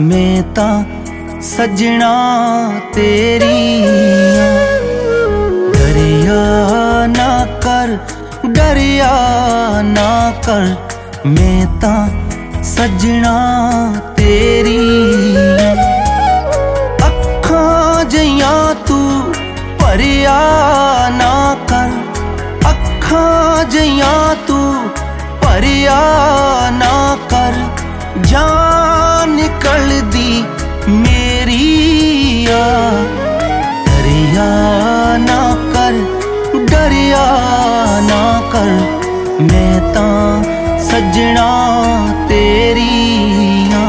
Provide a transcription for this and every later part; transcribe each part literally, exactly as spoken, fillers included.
मैं तां सजना तेरी डरिया ना कर, डरिया ना कर, मैं तां सजना तेरी अखां जियां तू भरिया ना कर, अखां जियां तू भरिया ना कर, जान निकल दी मेरी आ डरिया ना कर, डरिया ना कर, मैं तां सजना तेरी आ।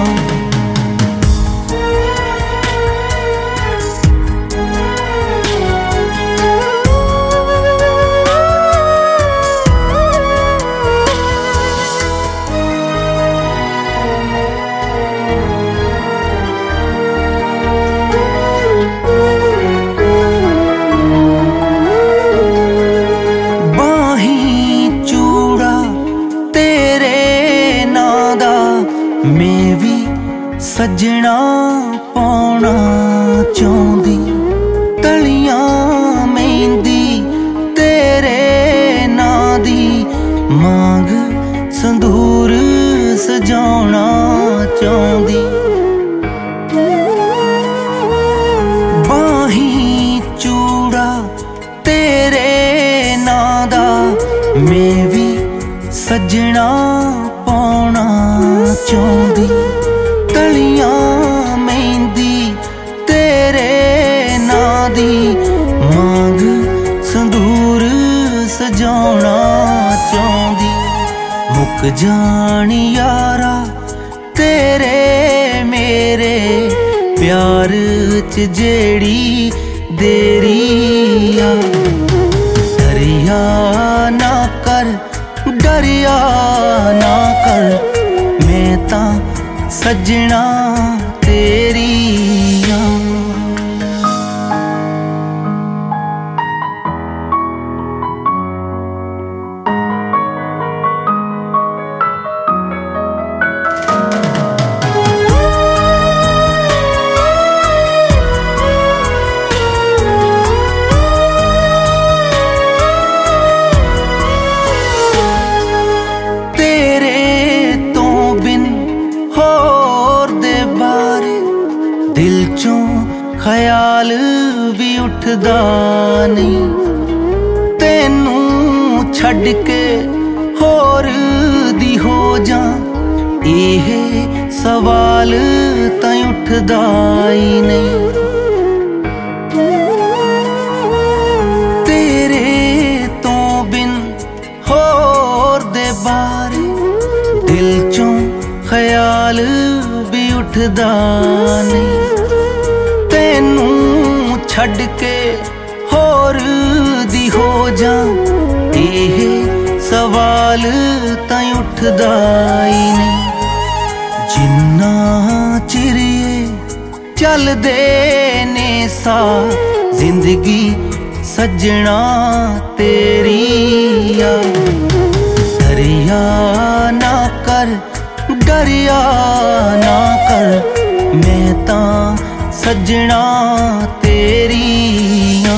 मैं भी सजना पाउणा चाहुंदी, तलियां मेहंदी तेरे नां दी, मांग संदूर सजाउणा चाहुंदी, बाहीं चूड़ा तेरे नां दा, मैं भी सजना पाउणा चाहुंदी, तलियां मेहंदी तेरे नां दी, मांग संदूर सजाउणा चाहुंदी, मुक जानी यारा तेरे मेरे प्यार च जेड़ी देरी आ डरिया ना कर, डरिया ना कर, मैं तां सजना तेरी आ। दिल चों ख्याल भी उठदा नहीं, तेनू छड़ के होर दी हो जा, एह सवाल तां उठदा ही नहीं। तेरे तो बिन होर दे बारे दिल चों ख्याल भी उठदा नहीं, तेनू छड़ के होर दी हो जा, एह सवाल तां उठदा ही नहीं। जिन्ना चिरिए चलदे ने सा जिंदगी सजना तेरी आ डरिया ना कर, डरिया ना कर, मैं तां सजना तेरी आ।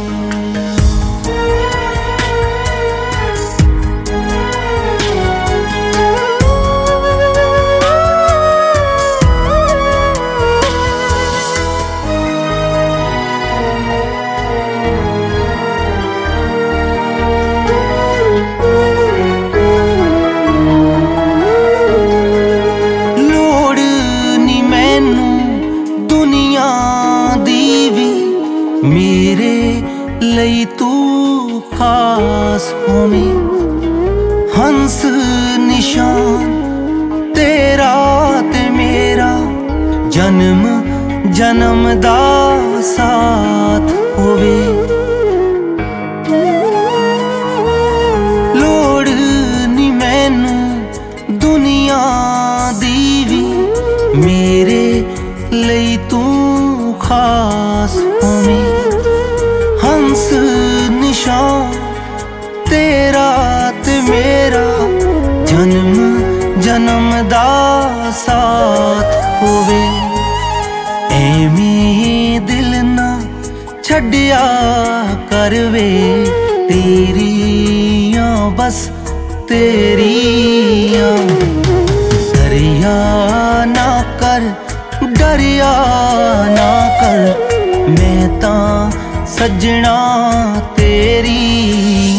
मेरे लई तू खास होवे, हंस निशान तेरा ते मेरा, जन्म जन्म दा साथ होवे। लोड़ नी मैनू दुनिया दी वी, मेरे लई तू खास होवे, हंस निशान तेरा ते मेरा, जन्म जन्म दा साथ होवे। एवें दिल ना छड्डिया कर वे, तेरियां बस तेरियां। दरिया ना कर दरिया ना कर, मैं तां सजना तेरी